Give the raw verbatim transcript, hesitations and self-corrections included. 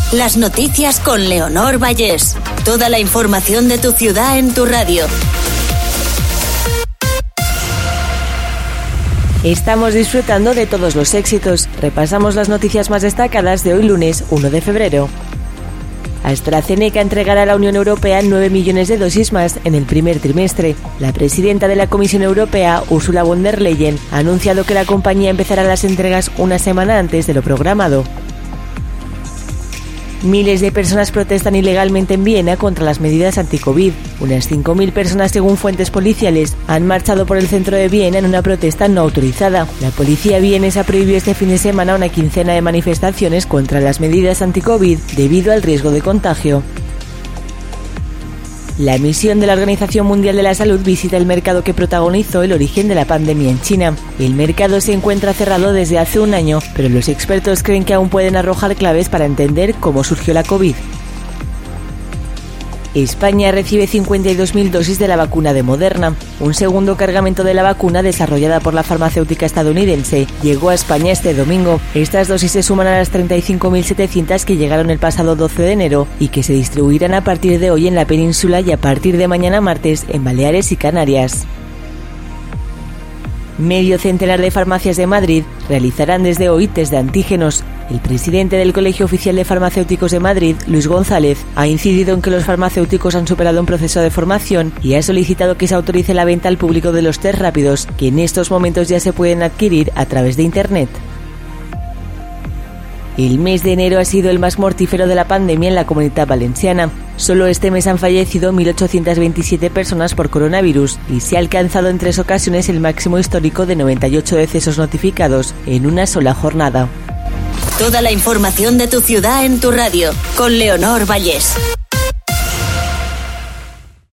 Las noticias con Leonor Vallés. Toda la información de tu ciudad en tu radio. Estamos disfrutando de todos los éxitos. Repasamos las noticias más destacadas de hoy lunes uno de febrero. AstraZeneca entregará a la Unión Europea nueve millones de dosis más en el primer trimestre. La presidenta de la Comisión Europea, Ursula von der Leyen, ha anunciado que la compañía empezará las entregas una semana antes de lo programado. Miles de personas protestan ilegalmente en Viena contra las medidas anti-COVID. Unas cinco mil personas, según fuentes policiales, han marchado por el centro de Viena en una protesta no autorizada. La policía vienesa prohibió este fin de semana una quincena de manifestaciones contra las medidas anti-COVID debido al riesgo de contagio. La misión de la Organización Mundial de la Salud visita el mercado que protagonizó el origen de la pandemia en China. El mercado se encuentra cerrado desde hace un año, pero los expertos creen que aún pueden arrojar claves para entender cómo surgió la COVID. España recibe cincuenta y dos mil dosis de la vacuna de Moderna. Un segundo cargamento de la vacuna, desarrollada por la farmacéutica estadounidense, llegó a España este domingo. Estas dosis se suman a las treinta y cinco mil setecientas que llegaron el pasado doce de enero y que se distribuirán a partir de hoy en la península y a partir de mañana martes en Baleares y Canarias. Medio centenar de farmacias de Madrid realizarán desde hoy test de antígenos. El presidente del Colegio Oficial de Farmacéuticos de Madrid, Luis González, ha incidido en que los farmacéuticos han superado un proceso de formación y ha solicitado que se autorice la venta al público de los test rápidos, que en estos momentos ya se pueden adquirir a través de Internet. El mes de enero ha sido el más mortífero de la pandemia en la Comunidad Valenciana. Solo este mes han fallecido mil ochocientas veintisiete personas por coronavirus y se ha alcanzado en tres ocasiones el máximo histórico de noventa y ocho decesos notificados en una sola jornada. Toda la información de tu ciudad en tu radio, con Leonor Vallés.